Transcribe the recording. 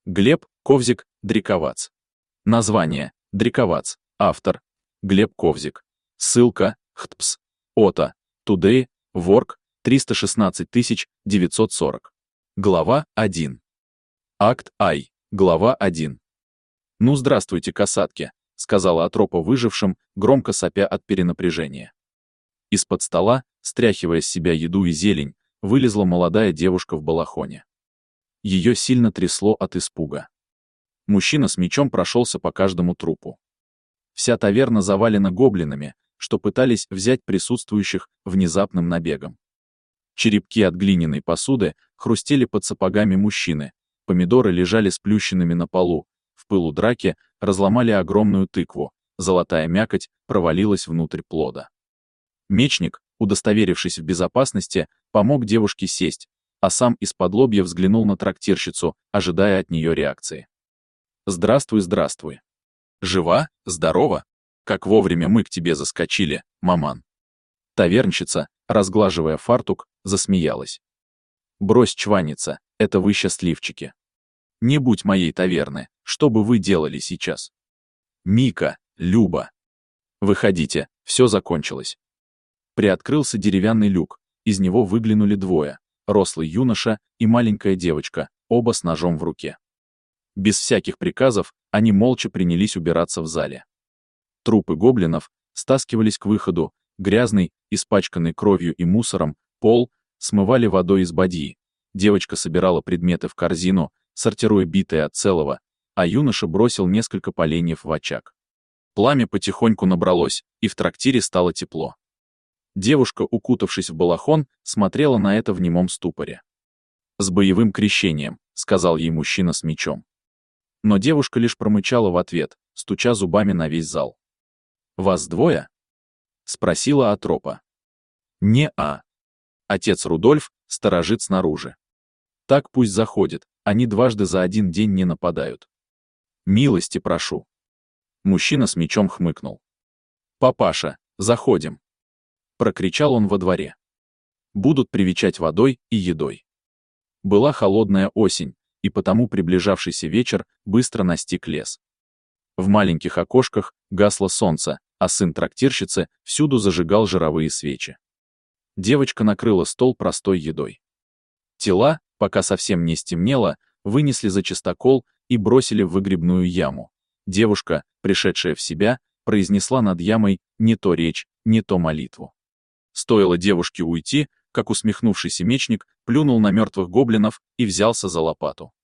Глеб Ковзик, Дриковац. Название: Дриковац. Автор: Глеб Ковзик. Ссылка: ХТПС. ОТА. Today. Ворк. 316 940. Глава 1. Акт Ай. Глава 1. «Ну, здравствуйте, касатки», — сказала Атропа выжившим, громко сопя от перенапряжения. Из-под стола, стряхивая с себя еду и зелень, вылезла молодая девушка в балахоне. Ее сильно трясло от испуга. Мужчина с мечом прошелся по каждому трупу. Вся таверна завалена гоблинами, что пытались взять присутствующих внезапным набегом. Черепки от глиняной посуды хрустели под сапогами мужчины, помидоры лежали сплющенными на полу, в пылу драки разломали огромную тыкву, золотая мякоть провалилась внутрь плода. Мечник, удостоверившись в безопасности, помог девушке сесть, а сам из-подлобья взглянул на трактирщицу, ожидая от нее реакции. «Здравствуй, здравствуй. Жива? Здорова? Как вовремя мы к тебе заскочили, маман». Тавернщица, разглаживая фартук, засмеялась. «Брось чваниться, это вы счастливчики. Не будь моей таверны, что бы вы делали сейчас? Мика, Люба. Выходите, все закончилось». Приоткрылся деревянный люк, из него выглянули двое, рослый юноша и маленькая девочка, оба с ножом в руке. Без всяких приказов они молча принялись убираться в зале. Трупы гоблинов стаскивались к выходу, грязный, испачканный кровью и мусором, пол смывали водой из бадьи. Девочка собирала предметы в корзину, сортируя битые от целого, а юноша бросил несколько поленьев в очаг. Пламя потихоньку набралось, и в трактире стало тепло. Девушка, укутавшись в балахон, смотрела на это в немом ступоре. «С боевым крещением», — сказал ей мужчина с мечом. Но девушка лишь промычала в ответ, стуча зубами на весь зал. «Вас двое?» — спросила Атропа. «Не-а. Отец Рудольф сторожит снаружи. Так пусть заходит, они дважды за один день не нападают. Милости прошу». Мужчина с мечом хмыкнул. «Папаша, заходим!» Прокричал он во дворе. «Будут привечать водой и едой». Была холодная осень, и потому приближавшийся вечер быстро настиг лес. В маленьких окошках гасло солнце, а сын трактирщицы всюду зажигал жировые свечи. Девочка накрыла стол простой едой. Тела, пока совсем не стемнело, вынесли за чистокол и бросили в выгребную яму. Девушка, пришедшая в себя, произнесла над ямой не то речь, не то молитву. Стоило девушке уйти, как усмехнувшийся мечник плюнул на мертвых гоблинов и взялся за лопату.